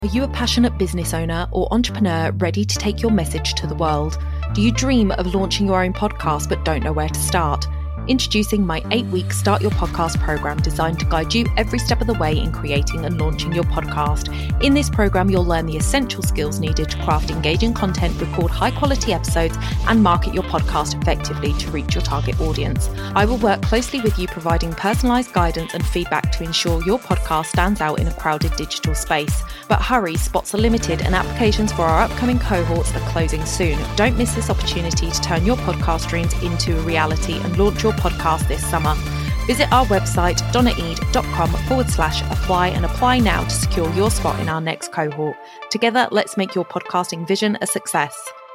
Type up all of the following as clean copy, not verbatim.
Are you a passionate business owner or entrepreneur ready to take your message to the world? Do you dream of launching your own podcast but don't know where to start? Introducing my 8-week Start Your Podcast program designed to guide you every step of the way in creating and launching your podcast. In this program, you'll learn the essential skills needed to craft engaging content, record high-quality episodes, and market your podcast effectively to reach your target audience. I will work closely with you, providing personalized guidance and feedback to ensure your podcast stands out in a crowded digital space. But hurry, spots are limited and applications for our upcoming cohorts are closing soon. Don't miss this opportunity to turn your podcast dreams into a reality and launch your podcast this summer. Visit our website, donnaeade.com/apply and apply now to secure your spot in our next cohort. Together, let's make your podcasting vision a success.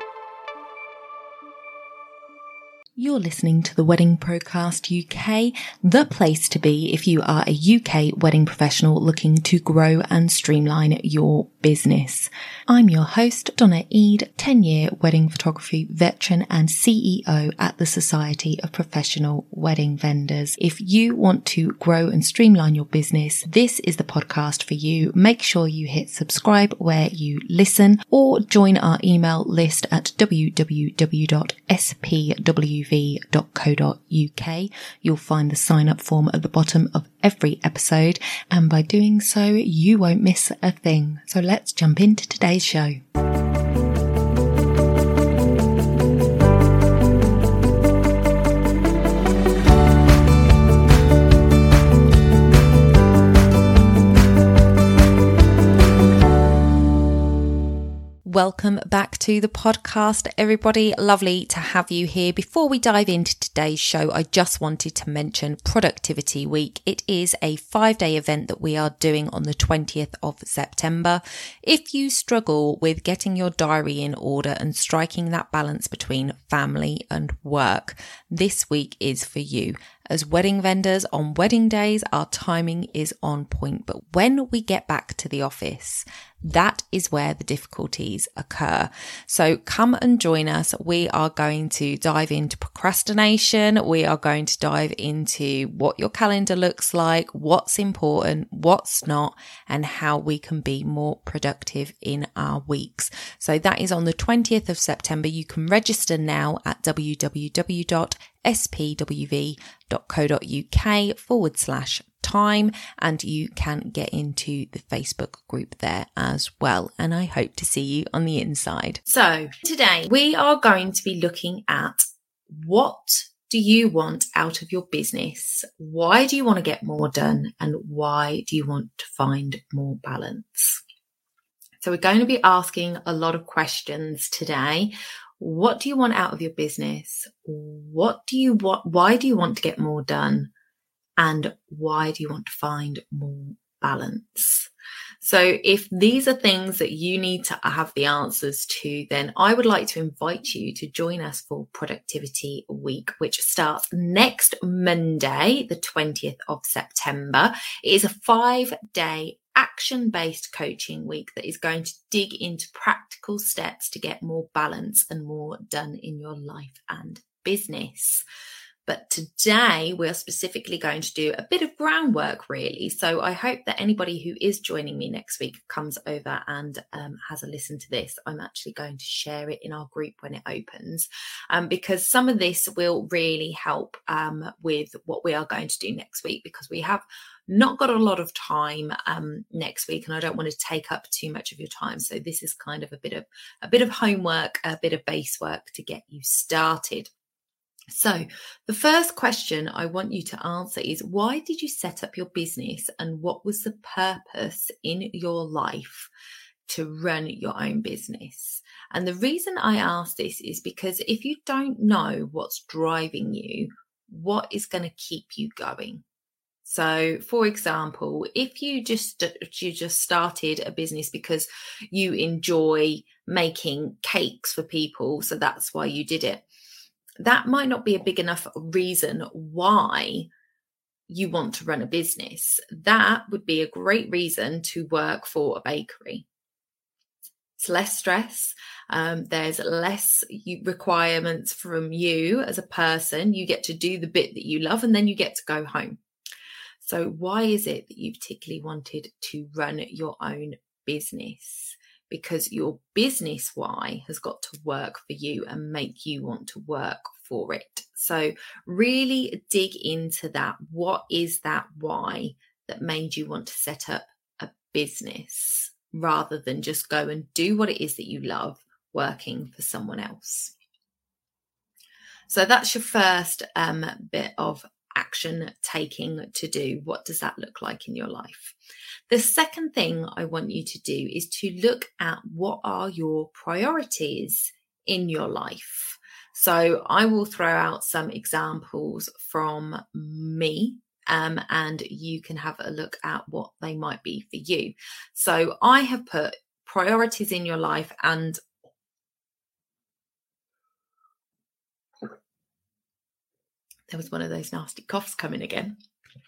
You're listening to the Wedding Procast UK, the place to be if you are a UK wedding professional looking to grow and streamline your business. I'm your host, Donna Eade, 10-year wedding photography veteran and CEO at the Society of Professional Wedding Vendors. If you want to grow and streamline your business, this is the podcast for you. Make sure you hit subscribe where you listen or join our email list at www.spwv.co.uk. You'll find the sign up form at the bottom of every episode, and by doing so, you won't miss a thing. So let's jump into today's show. Welcome back to the podcast, everybody. Lovely to have you here. Before we dive into today's show, I just wanted to mention Productivity Week. It is a 5-day event that we are doing on the 20th of September. If you struggle with getting your diary in order and striking that balance between family and work, this week is for you. As wedding vendors on wedding days, our timing is on point. But when we get back to the office, that is where the difficulties occur. So come and join us. We are going to dive into procrastination. We are going to dive into what your calendar looks like, what's important, what's not, and how we can be more productive in our weeks. So that is on the 20th of September. You can register now at www.spwv.co.uk/time, and you can get into the Facebook group there as well. And I hope to see you on the inside. So today we are going to be looking at what do you want out of your business? Why do you want to get more done? And why do you want to find more balance? So we're going to be asking a lot of questions today. What do you want out of your business? What do you want? Why do you want to get more done? And why do you want to find more balance? So if these are things that you need to have the answers to, then I would like to invite you to join us for Productivity Week, which starts next Monday, the 20th of September. It is a 5-day action-based coaching week that is going to dig into practical steps to get more balance and more done in your life and business. But today we're specifically going to do a bit of groundwork, really. So I hope that anybody who is joining me next week comes over and has a listen to this. I'm actually going to share it in our group when it opens, because some of this will really help with what we are going to do next week, because we have not got a lot of time next week, and I don't want to take up too much of your time. So this is kind of a bit of homework, a bit of base work to get you started. So the first question I want you to answer is, why did you set up your business, and what was the purpose in your life to run your own business? And the reason I ask this is because if you don't know what's driving you, what is going to keep you going? So, for example, if you just started a business because you enjoy making cakes for people, so that's why you did it, that might not be a big enough reason why you want to run a business. That would be a great reason to work for a bakery. It's less stress. There's less requirements from you as a person. You get to do the bit that you love, and then you get to go home. So why is it that you particularly wanted to run your own business, because your business why has got to work for you and make you want to work for it. So really dig into that. What is that why that made you want to set up a business rather than just go and do what it is that you love, working for someone else? So that's your first bit of action taking to do. What does that look like in your life? The second thing I want you to do is to look at what are your priorities in your life. So I will throw out some examples from me, and you can have a look at what they might be for you. So I have put priorities in your life, and there was one of those nasty coughs coming again.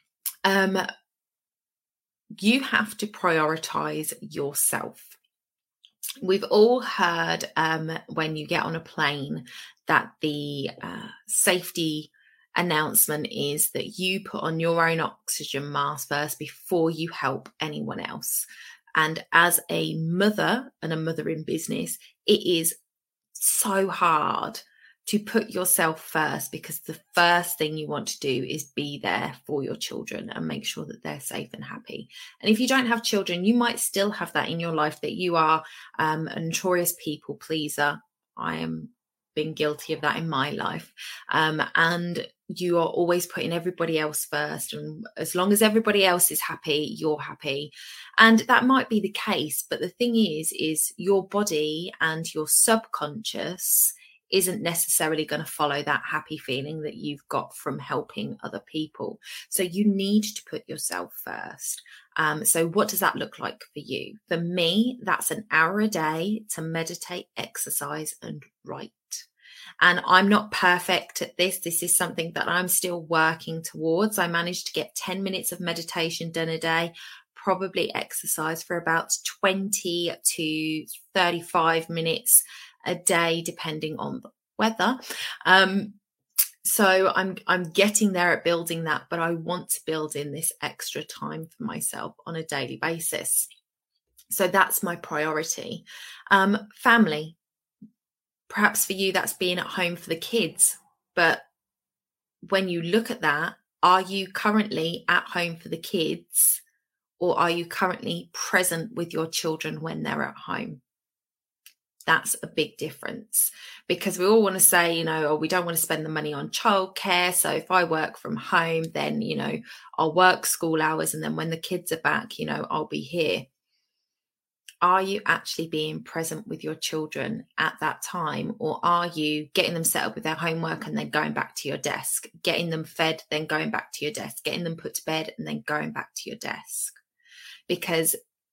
You have to prioritize yourself. We've all heard when you get on a plane that the safety announcement is that you put on your own oxygen mask first before you help anyone else. And as a mother and a mother in business, it is so hard to put yourself first, because the first thing you want to do is be there for your children and make sure that they're safe and happy. And if you don't have children, you might still have that in your life, that you are a notorious people pleaser. I am being guilty of that in my life. And you are always putting everybody else first. And as long as everybody else is happy, you're happy. And that might be the case. But the thing is your body and your subconscious isn't necessarily going to follow that happy feeling that you've got from helping other people. So you need to put yourself first. So what does that look like for you? For me, that's an hour a day to meditate, exercise, and write. And I'm not perfect at this. This is something that I'm still working towards. I managed to get 10 minutes of meditation done a day, probably exercise for about 20 to 35 minutes a day, depending on the weather. So I'm getting there at building that, but I want to build in this extra time for myself on a daily basis. So that's my priority. Family. Perhaps for you, that's being at home for the kids. But when you look at that, are you currently at home for the kids, or are you currently present with your children when they're at home? That's a big difference, because we all want to say, oh, we don't want to spend the money on childcare. So if I work from home, then, I'll work school hours. And then when the kids are back, I'll be here. Are you actually being present with your children at that time? Or are you getting them set up with their homework and then going back to your desk, getting them fed, then going back to your desk, getting them put to bed and then going back to your desk? Because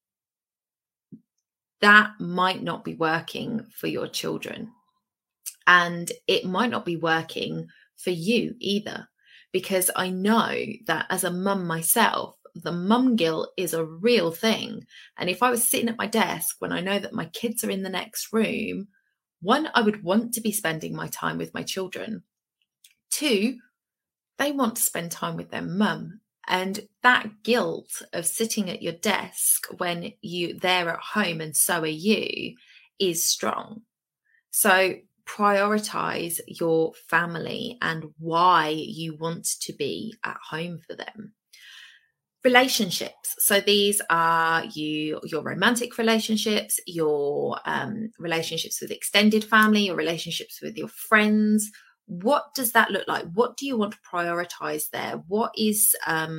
that might not be working for your children. And it might not be working for you either, because I know that as a mum myself, the mum guilt is a real thing. And if I was sitting at my desk when I know that my kids are in the next room, one, I would want to be spending my time with my children. Two, they want to spend time with their mum. And that guilt of sitting at your desk when they're at home and so are you is strong. So prioritize your family and why you want to be at home for them. Relationships. So these are your romantic relationships, your relationships with extended family, your relationships with your friends. What does that look like? What do you want to prioritize there? What is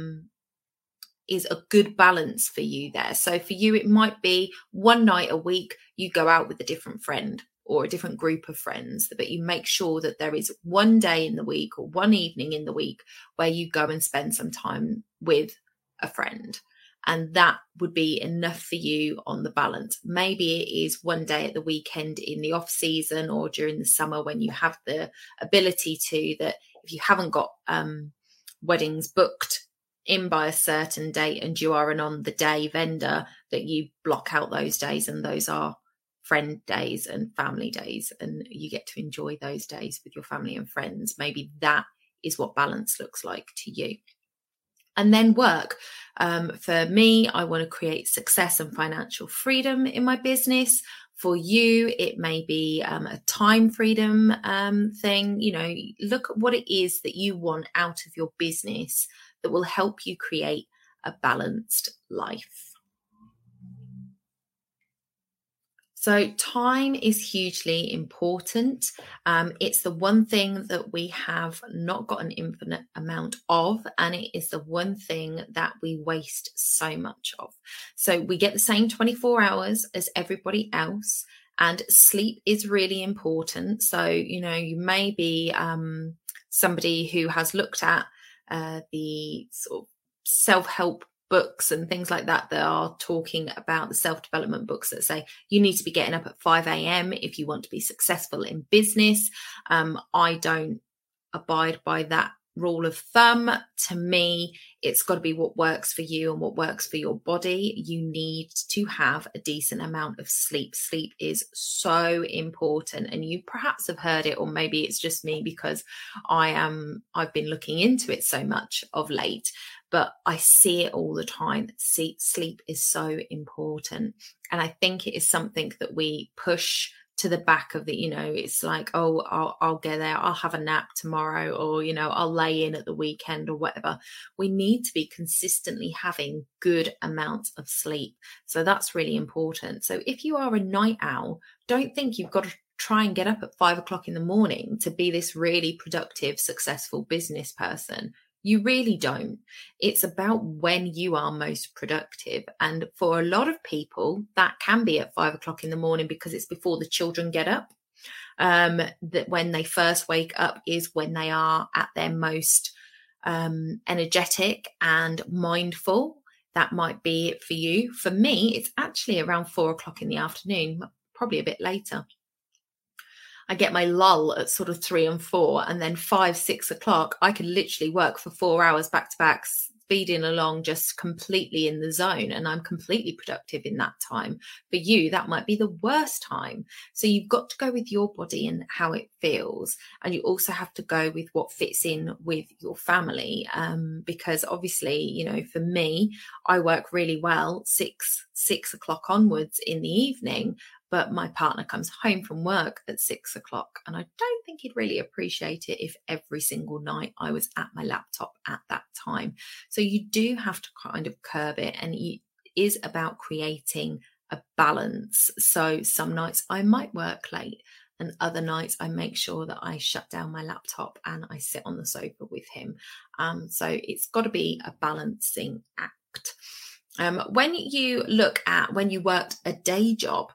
a good balance for you there? So for you, it might be one night a week you go out with a different friend or a different group of friends, but you make sure that there is one day in the week or one evening in the week where you go and spend some time with a friend. And that would be enough for you on the balance. Maybe it is one day at the weekend in the off season or during the summer when you have the ability to, that if you haven't got weddings booked in by a certain date and you are an on the day vendor, that you block out those days, and those are friend days and family days, and you get to enjoy those days with your family and friends. Maybe that is what balance looks like to you. and then work. For me, I want to create success and financial freedom in my business. For you, it may be a time freedom thing. Look at what it is that you want out of your business that will help you create a balanced life. So time is hugely important. It's the one thing that we have not got an infinite amount of, and it is the one thing that we waste so much of. So we get the same 24 hours as everybody else, and sleep is really important. So, you may be somebody who has looked at the sort of self-help books and things like that are talking about the self-development books that say you need to be getting up at 5 a.m. if you want to be successful in business. I don't abide by that rule of thumb. To me, it's got to be what works for you and what works for your body. You need to have a decent amount of sleep. Sleep is so important, and you perhaps have heard it, or maybe it's just me because I've been looking into it so much of late. But I see it all the time. Sleep is so important. And I think it is something that we push to the back of the, it's like, oh, I'll get there. I'll have a nap tomorrow, or, I'll lay in at the weekend or whatever. We need to be consistently having good amounts of sleep. So that's really important. So if you are a night owl, don't think you've got to try and get up at 5 o'clock in the morning to be this really productive, successful business person. You really don't. It's about when you are most productive. And for a lot of people, that can be at 5 o'clock in the morning because it's before the children get up. That when they first wake up is when they are at their most energetic and mindful. That might be it for you. For me, it's actually around 4 o'clock in the afternoon, probably a bit later. I get my lull at sort of 3 and 4, and then 5, 6 o'clock, I can literally work for 4 hours back to back, speeding along, just completely in the zone. And I'm completely productive in that time. For you, that might be the worst time. So you've got to go with your body and how it feels. And you also have to go with what fits in with your family. Because obviously, for me, I work really well 6 o'clock onwards in the evening. But my partner comes home from work at 6 o'clock, and I don't think he'd really appreciate it if every single night I was at my laptop at that time. So you do have to kind of curb it, and it is about creating a balance. So some nights I might work late, and other nights I make sure that I shut down my laptop and I sit on the sofa with him. So it's got to be a balancing act. When you look at when you worked a day job,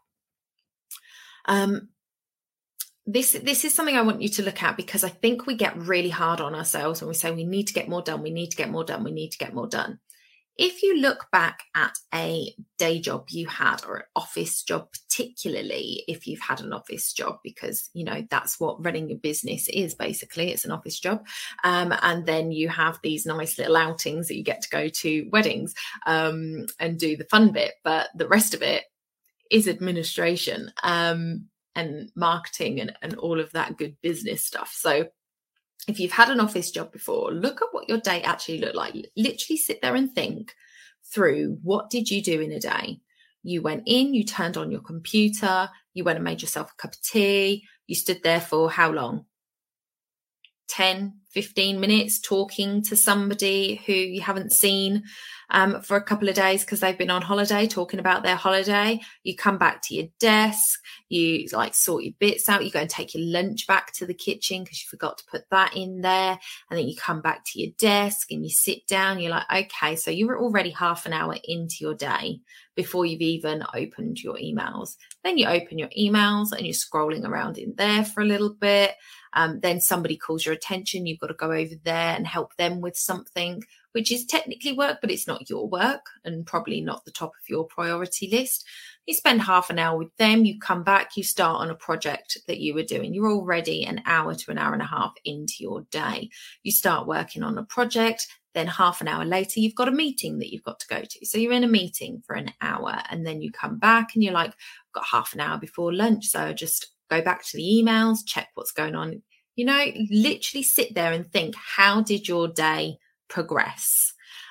this is something I want you to look at, because I think we get really hard on ourselves when we say we need to get more done, we need to get more done, we need to get more done. If you look back at a day job you had, or an office job, particularly if you've had an office job, because, that's what running your business is, basically. It's an office job. And then you have these nice little outings that you get to go to weddings and do the fun bit. But the rest of it is administration and marketing and all of that good business stuff. So if you've had an office job before, look at what your day actually looked like. Literally sit there and think through, what did you do in a day? You went in, you turned on your computer, you went and made yourself a cup of tea. You stood there for how long? 10, 15 minutes talking to somebody who you haven't seen for a couple of days because they've been on holiday, talking about their holiday. You come back to your desk, you sort your bits out, you go and take your lunch back to the kitchen because you forgot to put that in there. And then you come back to your desk and you sit down. You're like, okay, so you were already half an hour into your day before you've even opened your emails. Then you open your emails and you're scrolling around in there for a little bit. Then somebody calls your attention. You've got to go over there and help them with something, which is technically work, but it's not your work and probably not the top of your priority list. You spend half an hour with them. You come back, you start on a project that you were doing. You're already an hour to an hour and a half into your day. You start working on a project. Then half an hour later, you've got a meeting that you've got to go to. So you're in a meeting for an hour, and then you come back and you're like, I've got half an hour before lunch. So just go back to the emails, check what's going on. Literally sit there and think, how did your day progress?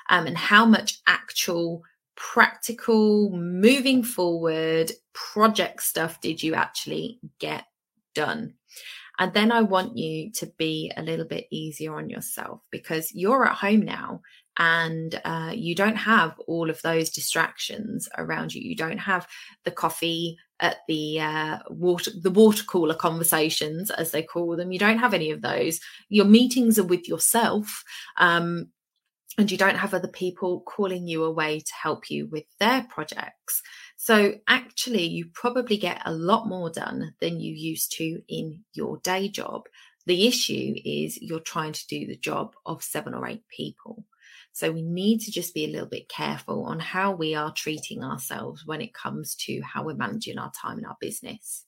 and how much actual practical moving forward project stuff did you actually get done. And then I want you to be a little bit easier on yourself, because you're at home now and you don't have all of those distractions around you. You don't have the coffee at the water cooler conversations, as they call them. You don't have any of those. Your meetings are with yourself. And you don't have other people calling you away to help you with their projects. So actually, you probably get a lot more done than you used to in your day job. The issue is you're trying to do the job of 7 or 8 people. So we need to just be a little bit careful on how we are treating ourselves when it comes to how we're managing our time in our business.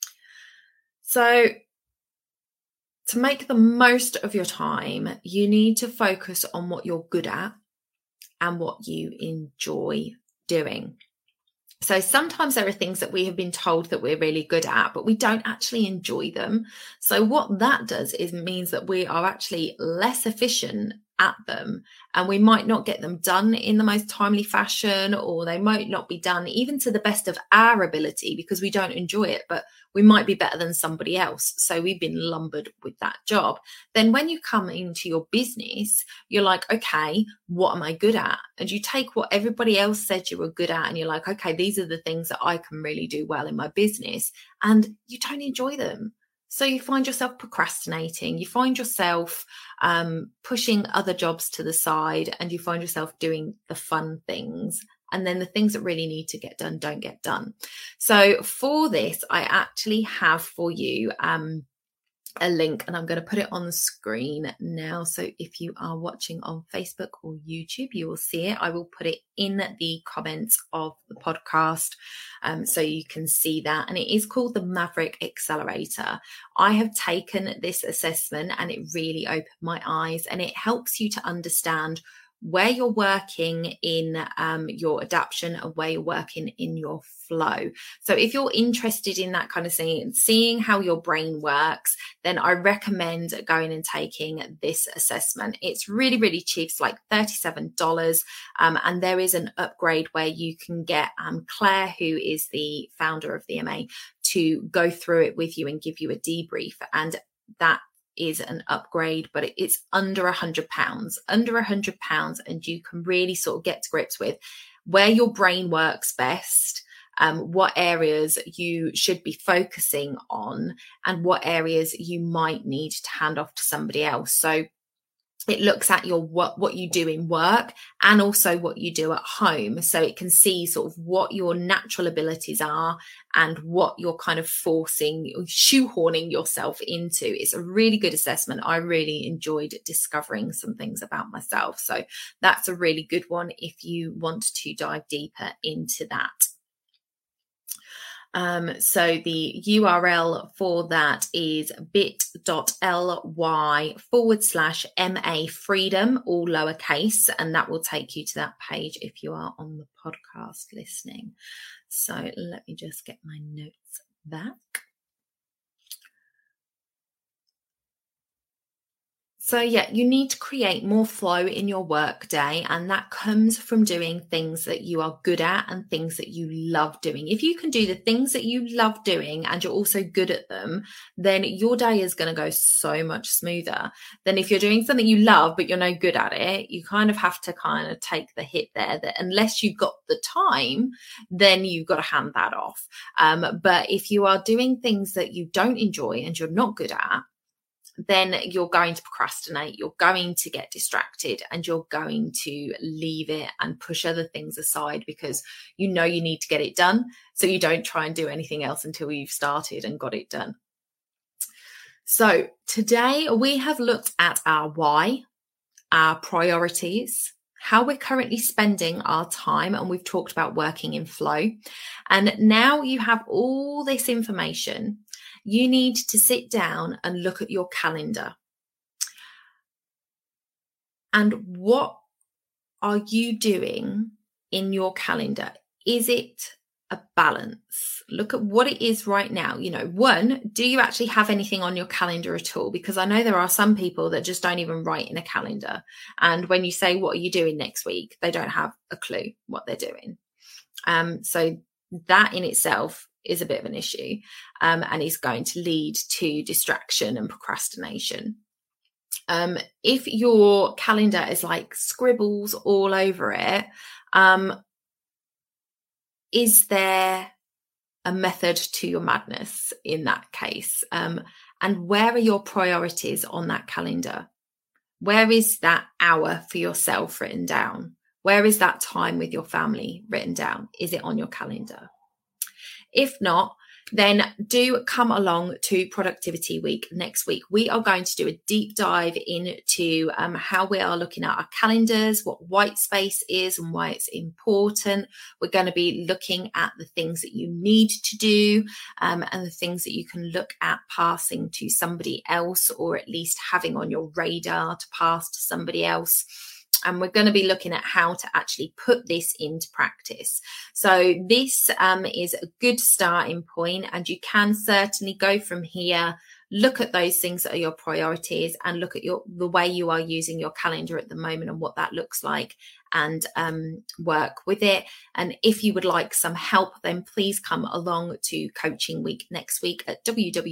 So to make the most of your time, you need to focus on what you're good at and what you enjoy doing. So sometimes there are things that we have been told that we're really good at, but we don't actually enjoy them. So what that does is means that we are actually less efficient at them, and we might not get them done in the most timely fashion, or they might not be done even to the best of our ability because we don't enjoy it, but we might be better than somebody else. So we've been lumbered with that job. Then when you come into your business, you're like, okay, what am I good at? And you take what everybody else said you were good at, and you're like, okay, these are the things that I can really do well in my business, and you don't enjoy them. So you find yourself procrastinating, you find yourself pushing other jobs to the side, and you find yourself doing the fun things. And then the things that really need to get done don't get done. So for this, I actually have for you a link, and I'm going to put it on the screen now. So if you are watching on Facebook or YouTube, you will see it. I will put it in the comments of the podcast so you can see that. And it is called the Maverick Accelerator. I have taken this assessment and it really opened my eyes, and it helps you to understand where you're working in your adaptation and where you're working in your flow. So if you're interested in that kind of thing and seeing how your brain works, then I recommend going and taking this assessment. It's really, really cheap. It's like $37. And there is an upgrade where you can get Claire, who is the founder of the MA, to go through it with you and give you a debrief. And that is an upgrade, but it's under £100, and you can really sort of get to grips with where your brain works best, what areas you should be focusing on, and what areas you might need to hand off to somebody else. So it looks at your what you do in work and also what you do at home. So it can see sort of what your natural abilities are and what you're kind of shoehorning yourself into. It's a really good assessment. I really enjoyed discovering some things about myself. So that's a really good one if you want to dive deeper into that. So the URL for that is bit.ly/MA Freedom, all lowercase, and that will take you to that page if you are on the podcast listening. So let me just get my notes back. So yeah, you need to create more flow in your work day, and that comes from doing things that you are good at and things that you love doing. If you can do the things that you love doing and you're also good at them, then your day is going to go so much smoother than if you're doing something you love but you're no good at it. You kind of have to kind of take the hit there, that unless you've got the time, then you've got to hand that off. But if you are doing things that you don't enjoy and you're not good at, then you're going to procrastinate, you're going to get distracted, and you're going to leave it and push other things aside because you know you need to get it done. So you don't try and do anything else until you've started and got it done. So today we have looked at our why, our priorities, how we're currently spending our time, and we've talked about working in flow. And now you have all this information. You need to sit down and look at your calendar. And what are you doing in your calendar? Is it a balance. Look at what it is right now. One, do you actually have anything on your calendar at all? Because I know there are some people that just don't even write in a calendar. And when you say, what are you doing next week? They don't have a clue what they're doing. So that in itself is a bit of an issue, and is going to lead to distraction and procrastination. If your calendar is like scribbles all over it, is there a method to your madness in that case? And where are your priorities on that calendar? Where is that hour for yourself written down? Where is that time with your family written down? Is it on your calendar? If not, then do come along to Productivity Week next week. We are going to do a deep dive into how we are looking at our calendars, what white space is and why it's important. We're going to be looking at the things that you need to do, and the things that you can look at passing to somebody else, or at least having on your radar to pass to somebody else. And we're going to be looking at how to actually put this into practice. So this is a good starting point, and you can certainly go from here, look at those things that are your priorities, and look at the way you are using your calendar at the moment and what that looks like, and work with it. And if you would like some help, then please come along to Coaching Week next week at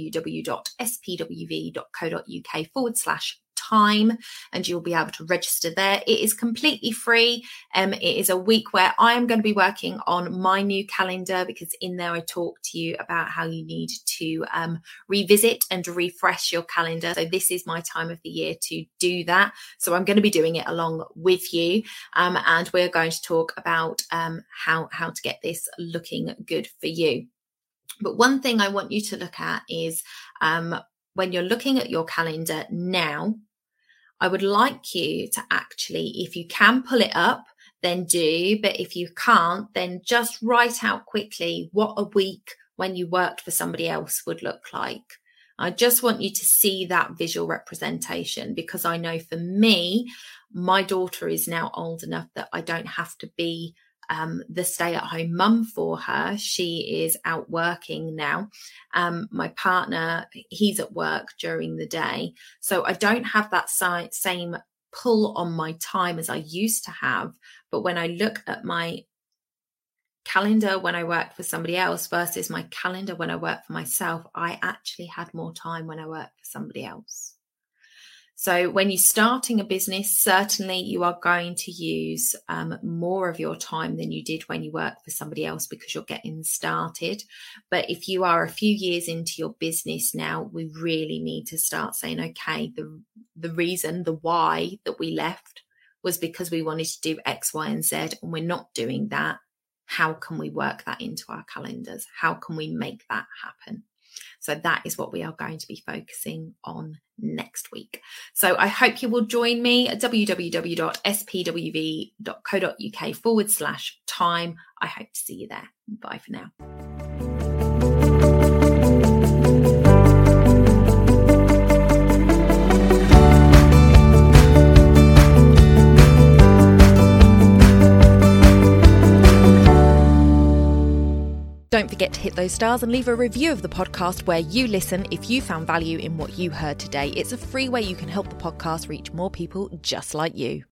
www.spwv.co.uk/time, and you'll be able to register there. It is completely free. It is a week where I am going to be working on my new calendar, because in there I talk to you about how you need to revisit and refresh your calendar. So this is my time of the year to do that. So I'm going to be doing it along with you, and we're going to talk about how to get this looking good for you. But one thing I want you to look at is when you're looking at your calendar now, I would like you to actually, if you can pull it up, then do. But if you can't, then just write out quickly what a week when you worked for somebody else would look like. I just want you to see that visual representation, because I know for me, my daughter is now old enough that I don't have to be the stay-at-home mum for her. She is out working now. My partner, he's at work during the day. So I don't have that same pull on my time as I used to have. But when I look at my calendar when I worked for somebody else versus my calendar when I worked for myself, I actually had more time when I worked for somebody else. So when you're starting a business, certainly you are going to use more of your time than you did when you worked for somebody else, because you're getting started. But if you are a few years into your business now, we really need to start saying, okay, the reason, the why that we left was because we wanted to do X, Y, and Z, and we're not doing that. How can we work that into our calendars? How can we make that happen? So that is what we are going to be focusing on next week. So I hope you will join me at www.spwv.co.uk/time. I hope to see you there. Bye for now. Don't forget to hit those stars and leave a review of the podcast where you listen if you found value in what you heard today. It's a free way you can help the podcast reach more people just like you.